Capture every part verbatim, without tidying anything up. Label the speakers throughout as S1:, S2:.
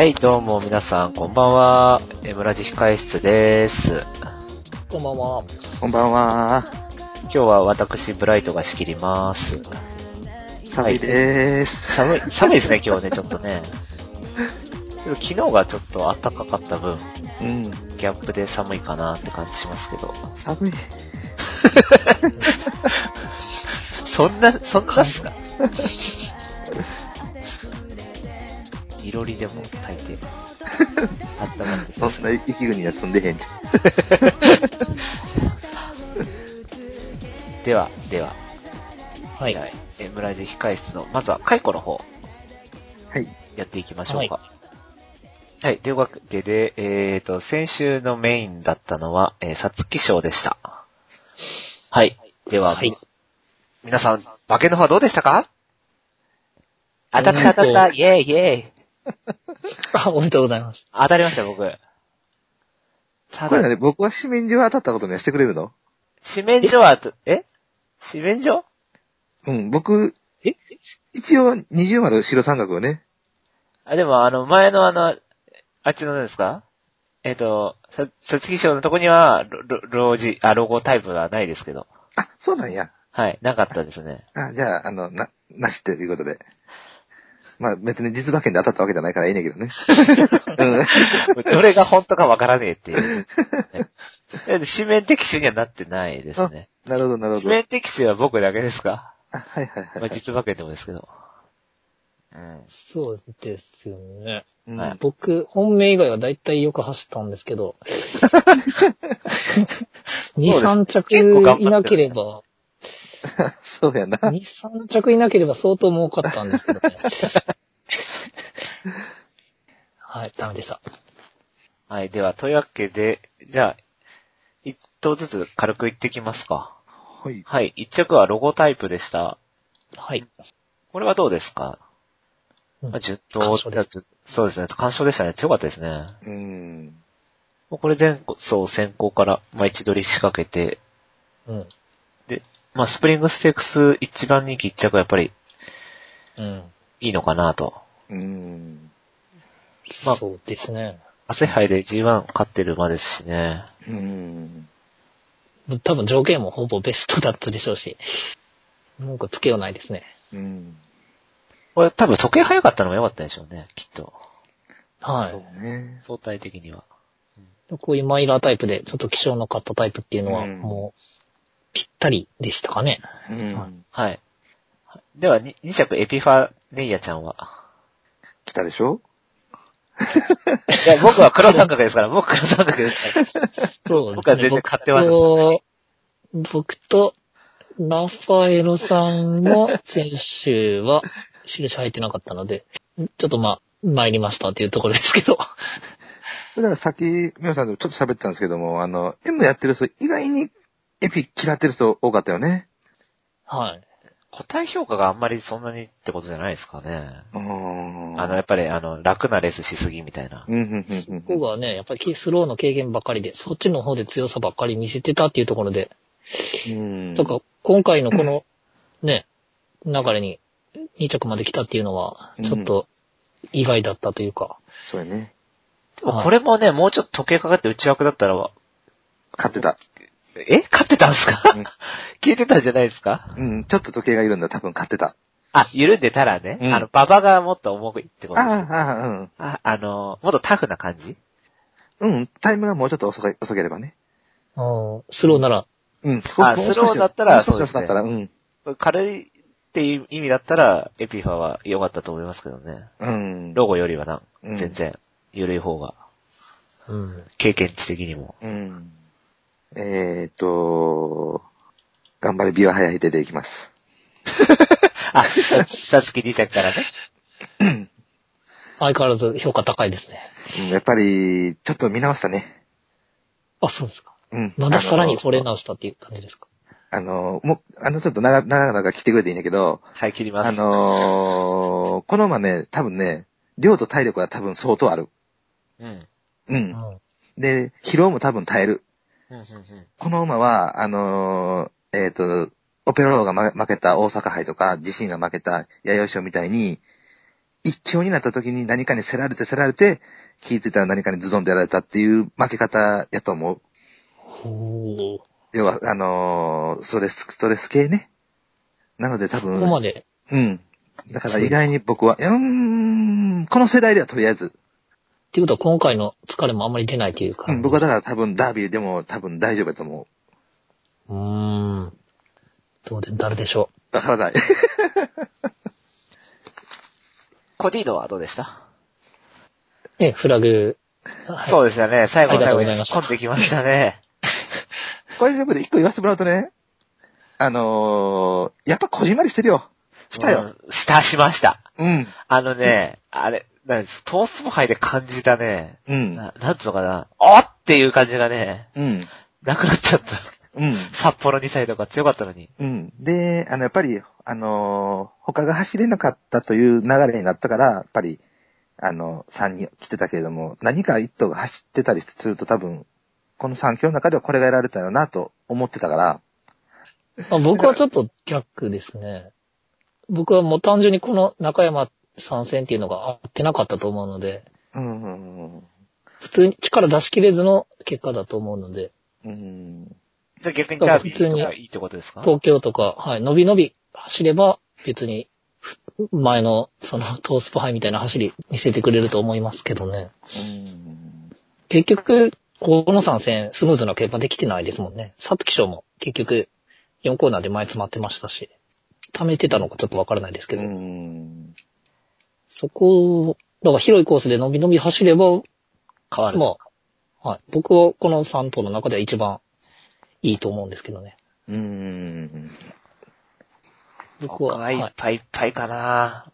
S1: はい、どうも皆さん、こんばんは。エムラジ控室です。
S2: こんばんは。
S3: こんばんは。
S1: 今日は私、ブライトが仕切ります。
S3: 寒いでーす。
S1: はい、寒い、寒いですね、今日ね、ちょっとね。昨日がちょっと暖かかった分、
S3: うん。
S1: ギャップで寒いかなって感じしますけど。
S3: 寒い。
S1: そんな、そんなっすかいろりでも炊いて、あったまってください。
S3: そんな雪国には住んでへんじ
S1: では、では。
S2: はい。
S1: エムラジ控室の、まずは、解雇の方。
S3: はい。
S1: やっていきましょうか。はい。はい、というわけで、えーと、先週のメインだったのは、えー、皐月賞でした。はい。では、
S2: はい、
S1: 皆さん、馬券の方はどうでしたか？当たった当たった、イェーイイェーイ。
S2: あ、おめでとうございます。
S1: 当たりました、僕。ただ、
S3: これね、僕は紙面上当たったことにはしてくれるの？
S1: 紙面上は、え紙面上？
S3: うん、僕、
S1: え
S3: 一応二重丸白三角をね。
S1: あ、でもあの、前のあの、あっちの何ですか？えっ、ー、と、さ、皐月賞のとこには、ロ、ロ、ロージ、あ、ロゴタイプはないですけど。
S3: あ、そうなんや。
S1: はい、なかったですね。
S3: あ、じゃあ、あの、な、なしっていうことで。まあ別に実馬券で当たったわけじゃないからいいねんけどね。
S1: うん、どれが本当かわからねえっていう。紙面的種にはなってないですね。
S3: なるほど、なるほど。
S1: 紙面的種は僕だけですか？
S3: あ、はいはいはい、はい。
S1: まあ実馬券でもですけど。
S2: うん。そうですよね。
S3: うん
S1: はい、
S2: 僕、本命以外はだいたいよく走ったんですけど、に、さん着いなければ、
S3: そうやな。
S2: に、さん着いなければ相当儲かったんですけどね。はい、ダメでした。
S1: はい、では、というわけで、じゃあ、一頭ずつ軽く言ってきますか。
S3: はい。
S1: はい、一着はロゴタイプでした。
S2: はい。
S1: これはどうですか？
S2: うん、
S1: まあ、じゅっ頭、そうですね、干渉でしたね。強かったですね。
S3: うん。
S1: これ前走先行から、まあ、一取り仕掛けて、
S2: うん。
S1: で、まあ、スプリングステークス一番人気一着はやっぱり、
S2: うん。
S1: いいのかなと。
S3: うん。
S2: まあ、そうですね。
S1: 朝杯で ジーワン 勝ってる馬ですしね。
S3: うん。
S2: 多分条件もほぼベストだったでしょうし、文句つけようないですね。
S3: うん。
S1: これ多分時計早かったのが良かったでしょうね、きっと。
S2: はい。
S3: そうね。
S1: 相対的には。
S2: こういうマイラータイプで、ちょっと希少のカットタイプっていうのは、もう、ぴったりでしたかね。
S3: うん。
S1: はい。では、に着エピファネイアちゃんは
S3: 来たでしょ？
S1: いや、僕は黒三角ですから、僕黒三角ですから。そうですね。僕は全然買ってますし。
S2: 僕と、ラファエロさんの選手は、印入ってなかったので、ちょっとまあ、参りましたっていうところですけど。
S3: だからさっき、みおさんとちょっと喋ってたんですけども、あの、M やってる人、意外にエピ嫌ってる人多かったよね。
S2: はい。
S1: 個体評価があんまりそんなにってことじゃないですかね。
S3: うーん。
S1: あの、やっぱり、あの、楽なレースしすぎみたいな。
S3: うん、うん、うん。
S2: 僕はね、やっぱりスローの経験ばっかりで、そっちの方で強さばっかり見せてたっていうところで、
S3: うん。
S2: とか、今回のこの、ね、流れにに着まで来たっていうのは、ちょっと意外だったというか。
S3: うん、そうやね。
S1: でもこれもね、もうちょっと時計かかって内枠だったら、
S3: 勝ってた。
S1: え勝ってたんすか？うん、消えてたんじゃないですか？
S3: うん、ちょっと時計が緩んだら多分勝ってた。
S1: あ、緩んでたらね、うん、あの、馬場がもっと重いってことです。ああ、うん。あ、あの、もっとタフな感じ？
S3: うん、タイムがもうちょっと遅け遅ければね。
S2: ああ、スローなら。
S3: うん、
S1: あ、スローだったら、
S3: そうですね。もう少し遅かったら、うん。
S1: 軽いっていう意味だったら、エピファは良かったと思いますけどね。うん。ロゴよりはな、うん、全然、緩い方が。うん。経験値的にも。
S3: うん。えーっと、頑張れビワ早い出ていきます。
S1: あ、さつきに着からね。
S2: 相変わらず評価高いですね。
S3: うん、やっぱり、ちょっと見直したね。
S2: あ、そうですか。
S3: うん。
S2: まださらに惚れ直したっていう感じですか。
S3: あの、もう、あの、ちょっと長々長来てくれていいんだけど。
S1: はい、切ります。
S3: あのー、この馬ね、多分ね、量と体力は多分相当ある。うん。うん。で、疲労も多分耐える。うんうんうん、この馬は、あのー、えっ、ー、と、オペラローが負けた大阪杯とか、自身が負けた弥生賞みたいに、 一強になった時に何かに競られて競られて、気づいたら何かにズドンでやられたっていう負け方やと思う。
S2: ほう。
S3: 要は、あのー、ストレス、ストレス系ね。なので多分。
S2: ここまで。
S3: うん。だから意外に僕は、うーん、この世代ではとりあえず。
S2: っていうことは今回の疲れもあんまり出ないというか。
S3: うん、僕はだから多分ダービーでも多分大丈夫だと思
S2: う。うーん。どうで、誰でしょ
S3: う。わからない。
S1: コディードはどうでした？
S2: え、フラグ。
S1: はい、そうですよね。最後の最後に突っ込んできましたね。
S3: これでも一個言わせてもらうとね、あのー、やっぱこじんまりしてるよ。したよ。
S1: うん、した、しました。
S3: うん。
S1: あのね、うん、あれ、なんですトースポ杯で感じたね、
S3: うん。
S1: な、なんつうのかな、おっっていう感じがね、
S3: うん。
S1: なくなっちゃった。
S3: うん。
S1: 札幌にさいとか強かったのに。
S3: うん。で、あの、やっぱり、あのー、他が走れなかったという流れになったから、やっぱり、あの、さんにん来てたけれども、何か一頭が走ってたりすると多分、このさん強の中ではこれがやられたよなと思ってたから。
S2: あ、僕はちょっと逆ですね。僕はもう単純にこの中山参戦っていうのが合ってなかったと思うので、
S3: うんうんうん、
S2: 普通に力出し切れずの結果だと思うので。
S3: うん、
S1: じゃあ逆にダービーとかいいってことですか？
S2: 東京とか、はい、伸び伸び走れば別に前のそのトースポ杯みたいな走り見せてくれると思いますけどね。
S3: うん、
S2: 結局、この参戦スムーズな競馬できてないですもんね。皐月賞も結局よんコーナーで前詰まってましたし、溜めてたのかちょっとわからないですけど。うん、そこ、だから広いコースで伸び伸び走れば
S1: 変わる。
S2: まあ、はい。僕はこのさん頭の中では一番いいと思うんですけどね。
S3: うーん。
S1: 僕は、はい、いっぱいいっぱいかな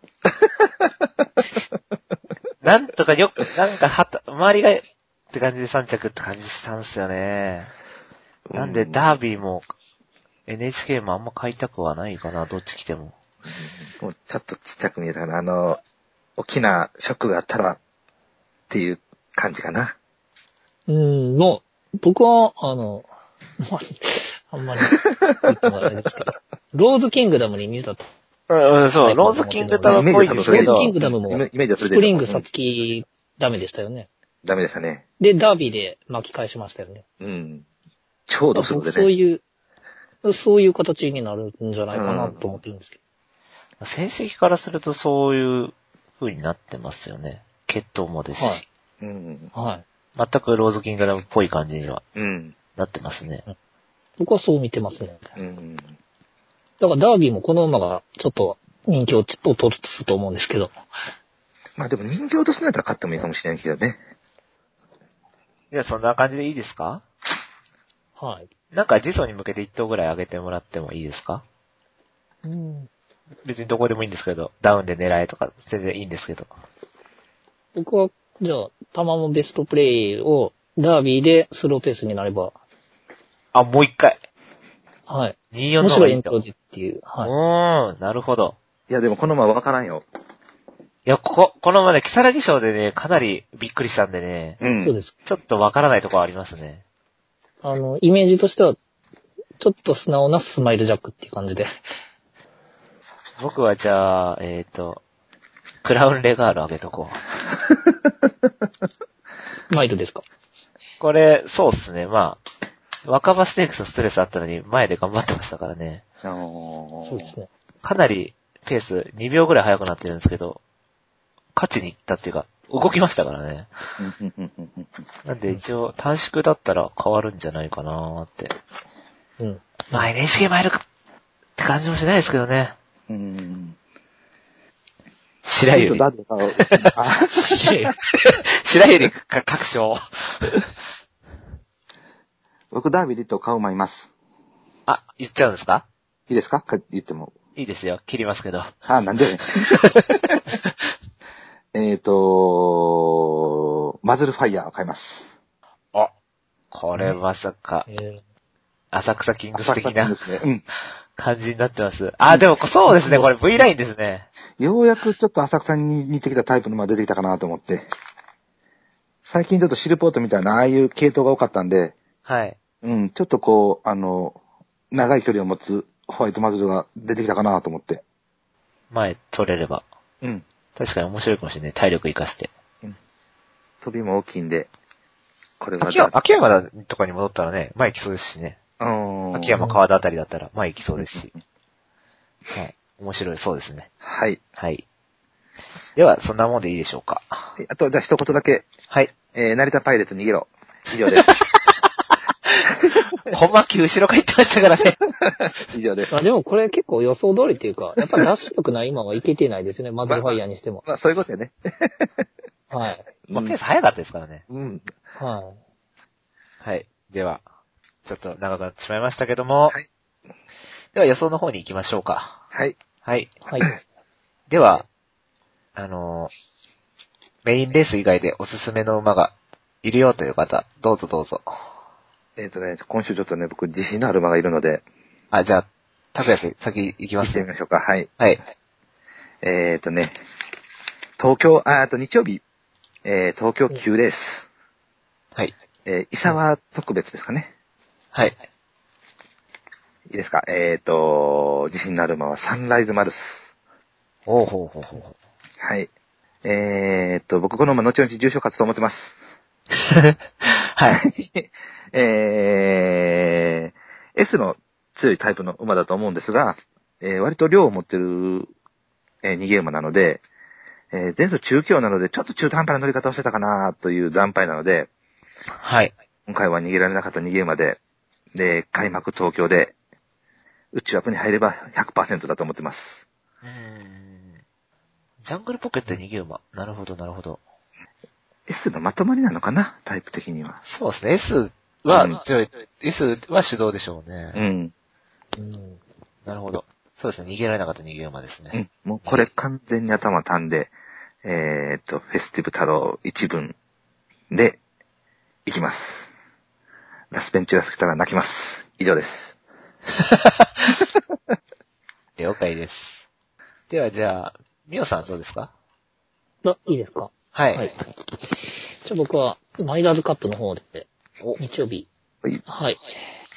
S1: なんとかよく、なんかはた、周りが、って感じでさん着って感じしたんですよね。なんで、ダービーも、エヌエイチケー もあんま買いたくはないかな、どっち来ても。
S3: もうちょっとちっちゃく見えたかな。あの、大きなショックがあったらっていう感じかな。
S2: うん、もう、僕は、あの、まあ、あんまり言ってもあれですけど、ローズキングダムに似たと。
S1: うん、そう、ローズキングダムっぽいですけど、
S2: ローズキングダムも、スプリングサツキダメでしたよね。
S3: ダメでしたね。
S2: で、ダービーで巻き返しましたよね。
S3: うん。超ドスルでね。
S2: そういう、そういう形になるんじゃないかなと思ってるんですけど。
S1: うん、成績からするとそういう風になってますよね。血統もですし。はい。
S3: うん。
S2: はい。
S1: 全くローズキングダムっぽい感じには、なってますね、
S2: うん。僕はそう見てますね。
S3: うん。
S2: だからダービーもこの馬がちょっと人気をちょっと落とすと思うんですけど。
S3: まあでも人気落とすんだったら勝ってもいいかもしれないけどね。
S1: いや、そんな感じでいいですか？
S2: はい。
S1: なんか次走に向けて一頭ぐらい上げてもらってもいいですか？
S2: うん。
S1: 別にどこでもいいんですけど、ダウンで狙えとか全然いいんですけど。
S2: 僕は、じゃあ、タマモベストプレイをダービーでスローペースになれば。
S1: あ、もう一回。
S2: はい。
S1: にじゅうよんの方がいいと。
S2: むしろ延長でっていう。
S1: はい。うーん、なるほど。
S3: いや、でもこの馬わからんよ。
S1: いや、ここ、このまで、木更木賞でね、かなりびっくりしたんでね。
S2: うん。そうです。
S1: ちょっとわからないところありますね。
S2: あの、イメージとしては、ちょっと素直なスマイルジャックっていう感じで。
S1: 僕はじゃあ、えっ、ー、と、クラウンレガール上げとこ
S2: う。マイルですか？
S1: これ、そうっすね。まあ、若葉ステークスストレスあったのに前で頑張ってましたからね。
S2: そうですね。
S1: かなりペースにびょうぐらい速くなってるんですけど、勝ちに行ったっていうか、動きましたからね。なんで一応短縮だったら変わるんじゃないかなーって。うん。まあ エヌエイチケー マイルって感じもしないですけどね。うん。白百合。白百合か確証。
S3: 僕ダービーでと買う馬います。
S1: あ、言っちゃうんですか？
S3: いいですか？言っても。
S1: いいですよ。切りますけど。
S3: あ、なんでえっと、マズルファイヤーを買います。
S1: あ、これまさか、えー、浅草キングス的な、ね、うん、感じになってます。あ、でもそうですね、これ V ラインですね。
S3: ようやくちょっと浅草に似てきたタイプの馬出てきたかなと思って。最近ちょっとシルポートみたいなああいう系統が多かったんで、
S1: はい。
S3: うん、ちょっとこう、あの、長い距離を持つホワイトマズルが出てきたかなと思って。
S1: 前取れれば。
S3: うん。
S1: 確かに面白いかもしれない。体力活かして。うん。
S3: 飛びも大きいんで、これは。
S1: 秋山、秋山とかに戻ったらね、前行きそうですしね。
S3: うん。
S1: 秋山川田あたりだったら前行きそうですし。はい。面白いそうですね。
S3: はい。
S1: はい。では、そんなもんでいいでしょうか。
S3: あと、じゃあ一言だけ。
S1: はい。
S3: えー、成田パイレーツ逃げろ。以上です。
S1: ほんまき後ろから言ってましたからね。
S3: 以上です。
S2: まあでもこれ結構予想通りっていうか、やっぱダッシュ力ない今はいけてないですね。マズルファイヤーにしても。
S3: まあ、まあ、そういうことやね。
S2: はい。
S1: まあ、ペース早かったですからね。
S3: うん。
S2: はい。
S1: はい。では、ちょっと長くなってしまいましたけども。はい。では予想の方に行きましょうか。
S3: はい。
S1: はい。
S2: はい。
S1: では、あのー、メインレース以外でおすすめの馬がいるよという方、どうぞどうぞ。
S3: えっとね、今週ちょっとね、僕自信のある馬がいるので。
S1: あ、じゃあ、拓也先行きます。
S3: 行ってみましょうか。はい。
S1: はい。
S3: えっとね、東京、あ、あと日曜日、えー、東京きゅうレース。
S1: はい。
S3: えー、伊沢特別ですかね。
S1: はい。
S3: いいですか。えっと、自信のある馬はサンライズマルス。
S1: おうほうほうほう。
S3: はい。えー、っと、僕この馬後々重賞勝つと思ってます。
S1: はい。
S3: えー、S の強いタイプの馬だと思うんですが、えー、割と量を持ってる、えー、逃げ馬なので、えー、前走中強なので、ちょっと中途半端な乗り方をしてたかなという惨敗なので、
S1: はい。
S3: 今回は逃げられなかった逃げ馬で、で、開幕東京で、内枠に入れば ひゃくパーセント だと思ってます。
S1: うーん。ジャングルポケット逃げ馬。なるほど、なるほど。
S3: S のまとまりなのかなタイプ的には。
S1: そうですね。S は強い、うん、S は手動でしょうね。
S3: うん。
S1: うん。なるほど。そうですね。逃げられなかった逃げ馬ですね。
S3: うん。もうこれ完全に頭たんで、えー、っと、フェスティブ太郎一文で、行きます。ラスペンチュラス来たら泣きます。以上です。
S1: 了解です。ではじゃあ、ミオさんどうですか？
S2: あ、いいですか？
S1: はい。
S2: はい。じゃあ僕は、マイラーズカップの方で、日曜日。
S3: はい。
S2: はい。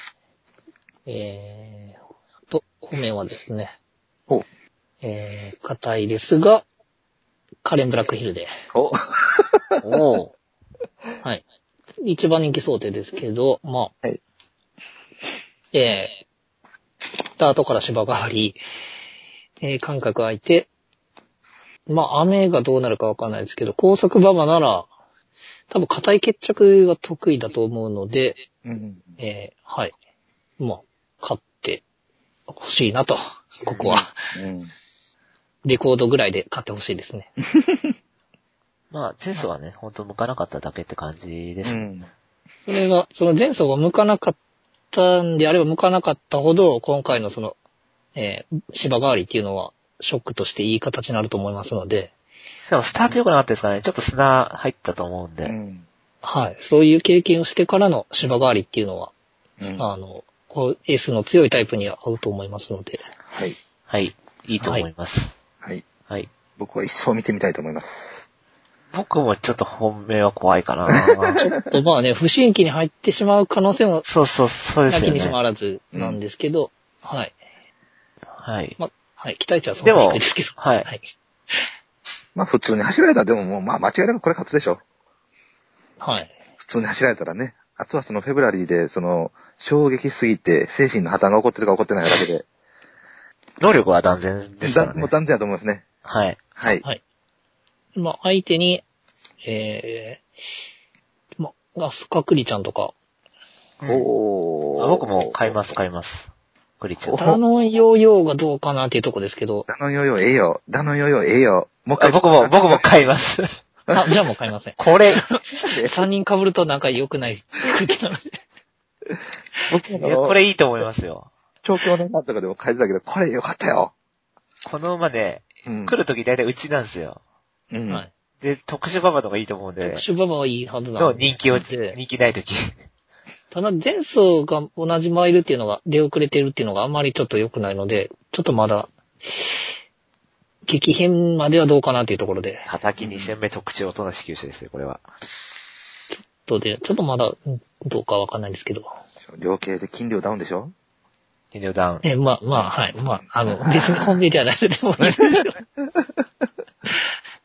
S2: えーと、本命はですね。
S3: お
S2: えー、硬いですが、カレンブラックヒルで。
S3: お
S1: お
S2: はい。一番人気想定ですけど、まあ。
S3: はい。
S2: えー、スタートから芝があり、えー、間隔空いて、まあ、雨がどうなるかわかんないですけど、高速馬場なら、多分硬い決着が得意だと思うので、
S3: うん、
S2: えー、はい。まあ、勝ってほしいなと、ここは。うんうん、レコードぐらいで勝ってほしいですね。
S1: まあ、前走はね、ほんと向かなかっただけって感じです。うん、
S2: それが、その前走が向かなかったんであれば向かなかったほど、今回のその、えー、芝代わりっていうのは、ショックとしていい形になると思いますので。
S1: でもスタート良くなかったですかね。ちょっと砂入ったと思うんで。うん、
S2: はい。そういう経験をしてからの芝代わりっていうのは、うん、あの、こうエースの強いタイプには合うと思いますので。
S3: はい。
S1: はい。いいと思います。
S3: はい。
S1: はい。
S3: 僕は一層見てみたいと思います。
S1: 僕もちょっと本命は怖いかな。
S2: ちょっとまあね、不審期に入ってしまう可能性も、
S1: そうそう、そうですよね。
S2: なきにしもあらずなんですけど、うん、はい。
S1: はい。
S2: まあ、はい。期待値はそんなに低いですけど。
S1: はい。
S2: はい。
S3: まあ普通に走られたらでももうまあ間違いなくこれ勝つでしょ。
S2: はい。
S3: 普通に走られたらね。あとはそのフェブラリーでその衝撃すぎて精神の破綻が起こってるか起こってないだけで。
S1: 能力は断然ですからね。
S3: もう断然だと思いますね。
S1: はい。
S3: はい。
S2: はい。まあ相手に、えー、まあ、アスカクリちゃんとか。
S1: うん、おー。僕も買います買います。クリちゃん。
S2: ダノンヨーヨーがどうかなっていうとこですけど。
S3: ダノンヨーヨーええよ。ダノンヨーヨーええよ。もう一回。
S1: 僕も、僕も買います。
S2: あ、じゃあもう買いません。
S1: これ。
S2: さんにん被るとなんか良くない空気なので。
S1: 僕いや、これいいと思いますよ。
S3: 調教のなんとかでも書いてたけど、これ良かったよ。
S1: この馬ね、うん、来るとき大体うちなんですよ。
S3: うん。
S2: はい。
S1: で、特殊馬場とかいいと思うんで。
S2: 特殊馬場はいいはずな
S1: の人気を、人気ないとき。
S2: ただ前走が同じマイルっていうのが、出遅れてるっていうのがあんまりちょっと良くないので、ちょっとまだ、激変まではどうかなっていうところで。
S1: 叩きに戦目特徴となし球種ですね、これは。
S2: ちょっとで、ちょっとまだ、どうかわかんないんですけど。
S3: 量刑で筋量ダウンでしょ？
S1: 筋量ダウン。
S2: え、まあ、まあ、はい。まあ、あの、別に本命ではないのでもいいんですよ。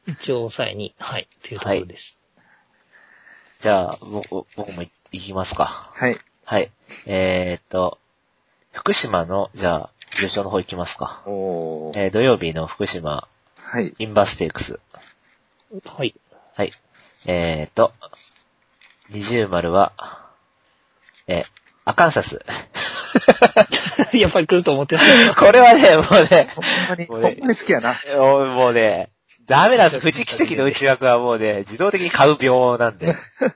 S2: 一応抑えに、はい、っていうところです。
S1: はい、じゃあ、僕、僕も行きますか。
S3: はい。
S1: はい。えーっと、福島の、じゃあ、優勝の方行きますか。
S3: お
S1: えー、土曜日の福島、
S3: はい。
S1: インバーステークス。
S2: はい。
S1: はい。えーっと、二重丸は、えー、アカンサス。
S2: やっぱり来ると思ってました。
S1: これはね、もうね、
S3: ほんまに、
S1: もうね、
S3: ほんまに好きやな。
S1: もうね、ダメなんです。富士奇跡の内枠はもうね、自動的に買う病なんで。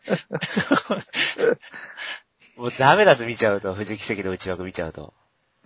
S1: もうダメなんです、見ちゃうと。富士奇跡の内枠見ちゃうと。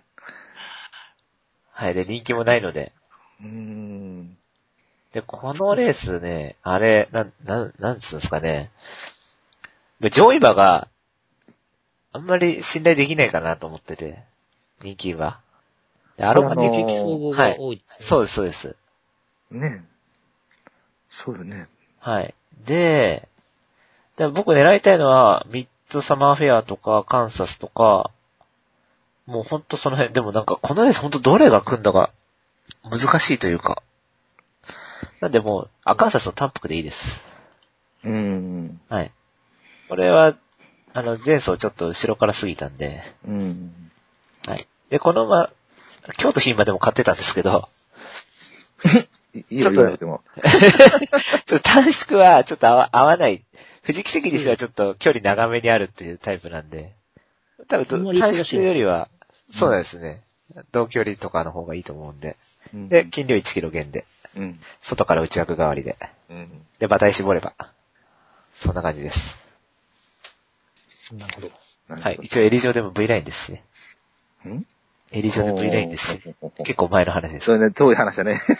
S1: はい。で、人気もないので。
S3: うーん。
S1: で、このレースね、あれ、なん、なん、なんつうんですかね。上位馬が、あんまり信頼できないかなと思ってて。人気は。で、アロマ
S2: 激総合が多いですね。
S1: はい。そうです、そうです。
S3: ねそうよね。
S1: はい。で、で僕狙いたいのは、ミッドサマーフェアとか、カンサスとか、もうほんとその辺、でもなんか、このレースほんとどれが組んだか、難しいというか。なんでもう、アカンサスの単服でいいです。
S3: うーん。
S1: はい。これは、あの、前走ちょっと後ろから過ぎたんで、
S3: うん。
S1: はい。で、このまま、京都牝馬でも買ってたんですけど、
S3: いいよ、言われても。
S1: ちょっと短縮はちょっと合わ合わない。富士奇跡にしてはちょっと距離長めにあるっていうタイプなんで、多分短縮よりは、そうですね、同距離とかの方がいいと思うんで、うん、で、斤量いちキロ減で、うん、外から内枠代わりで、うん、で、馬体絞れば、そんな感じです。
S2: なるほど。
S1: はい。一応襟上でも V ラインですしね。
S3: ん
S1: 襟上で V ラインですし、結構前の話です。
S3: それね、遠い話だね。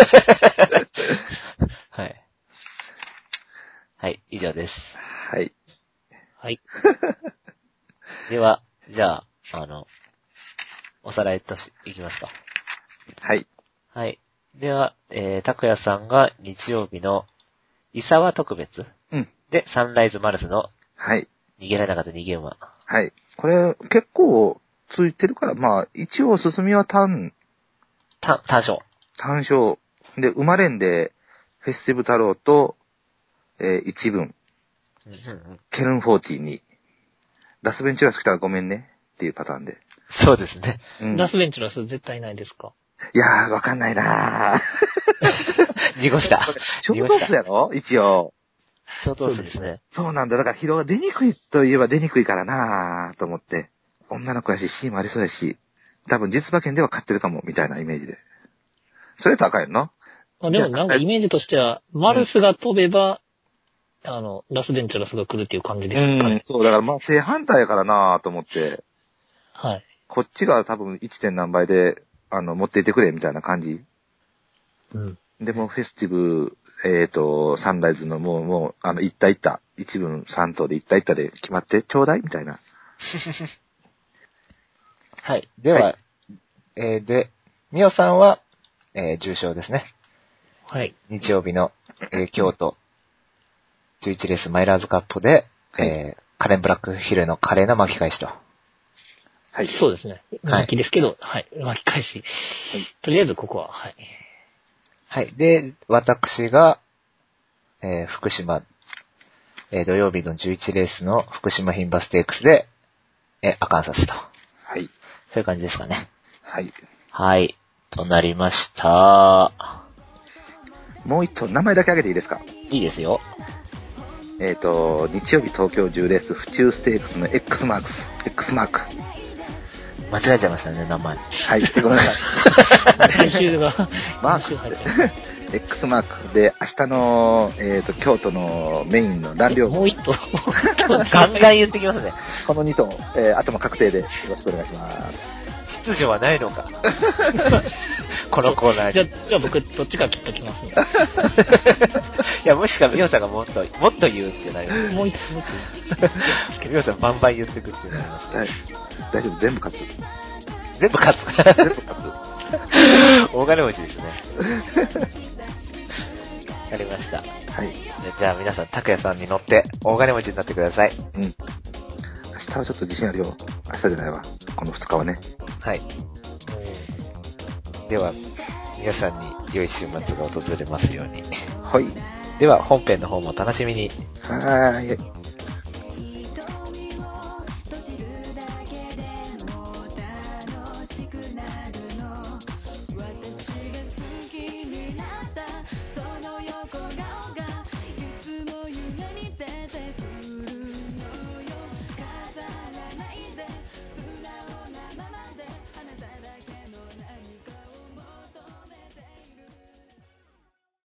S1: はい。はい、以上です。
S3: はい。
S2: はい。
S1: では、じゃあ、あの、おさらいとし、いきますか。
S3: はい。
S1: はい。では、えー、拓也さんが日曜日の、伊沢特別、うん、で、サンライズマルスの、はい。逃げられなかった逃げ馬。
S3: はい。これ、結構、ついてるから、まあ、一応進みは単、
S1: 単、単勝。
S3: 単勝。で、生まれんで、フェスティブ太郎と、えー、一文。うんうんうん、ケルンフォーティーに、ラスベンチュラス来たらごめんねっていうパターンで。
S1: そうですね。
S2: うん、ラスベンチュラス絶対ないですか？
S3: いやー、わかんないな
S1: ー。濁した。
S3: ショートースやろ一応。
S1: ショートースですね。
S3: そうなんだ。だから疲労が出にくいといえば出にくいからなーと思って。女の子やし、シーンもありそうやし、多分実馬券では買ってるかも、みたいなイメージで。それ高いの？
S2: あでもなんかイメージとしては、マルスが飛べば、うん、あの、ラスベンチュラスが来るっていう感じですかね。
S3: うん、そう、だからまあ正反対やからなーと思って。
S2: はい。
S3: こっちが多分 いち. 点何倍で、あの、持っていってくれ、みたいな感じ。うん。でもフェスティブ、えっ、ー、と、サンライズのもう、もう、あの、行った行った、一分三頭で行った行ったで決まってちょうだいみたいな。
S1: はい。では、はい、えー、で、みおさんは、えー、重賞ですね。
S2: はい。
S1: 日曜日の、えー、京都、じゅういちレースマイラーズカップで、はい、えー、カレンブラックヒルの華麗な巻き返しと。
S2: はい。そうですね。人気ですけど、はい。はい、巻き返し。はい。とりあえずここは、はい。
S1: はい。で、私が、えー、福島、えー、土曜日のじゅういちレースの福島牝馬ステークスで、えー、アカンサスと。
S3: はい。
S1: そういう感じですかね。
S3: はい。
S1: はい。となりました。
S3: もう一頭、名前だけ挙げていいですか？
S1: いいですよ。
S3: えっ、ー、と、日曜日東京じゅうレース府中ステークスの X マークス、X マーク。
S1: 間違えちゃいましたね、名前。
S3: はい、ごめんなさい。
S2: 編集が、
S3: マークス。X マークで、明日の、えっ、ー、と、京都のメインの乱量。
S2: もう一頭。
S1: ガンガン言ってきますね。
S3: このに頭、えー、頭確定でよろしくお願いします。
S1: 秩序はないのか。このコーナーに。
S2: じゃあ、じゃあ僕、どっちか切っときますね。
S1: いや、もしかみおさんがもっと、もっと言うってなります。
S2: もう一頭、もう一頭。
S1: みおさんバンバン言ってくってなります。
S3: はい。大丈夫、全部勝つ。
S1: 全部勝つ。
S3: 全部勝つ。
S1: 大金持ちですね。わかりました。はい。じゃあ皆さん、拓也さんに乗って大金持ちになってください。
S3: うん。明日はちょっと自信あるよ。明日じゃないわ。このふつかはね。
S1: はい。では、皆さんに良い週末が訪れますように。
S3: はい。
S1: では、本編の方も楽しみに。
S3: はーい。